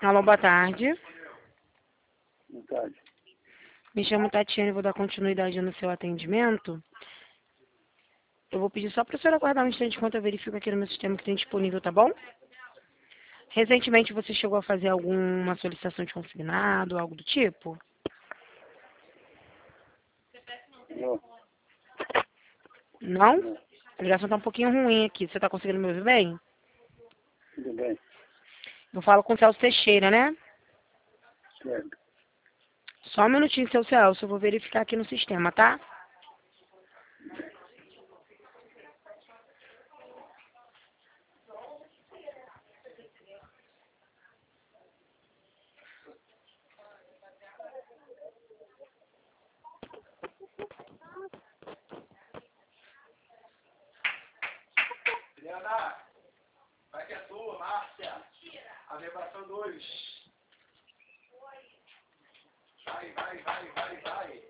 Alô, boa tarde. Boa tarde. Me chamo Tatiana e vou dar continuidade no seu atendimento. Eu vou pedir só para a senhora aguardar um instante enquanto eu verifico aqui no meu sistema que tem disponível, tá bom? Recentemente você chegou a fazer alguma solicitação de consignado, algo do tipo? Não, Não? não. A ligação tá um pouquinho ruim aqui. Você tá conseguindo me ouvir bem? Tudo bem. Eu falo com o Celso Teixeira, né? Certo. Só um minutinho, seu Celso. Eu vou verificar aqui no sistema, tá? Leandro, vai que é tua, Márcia. A vibração 2. Vai.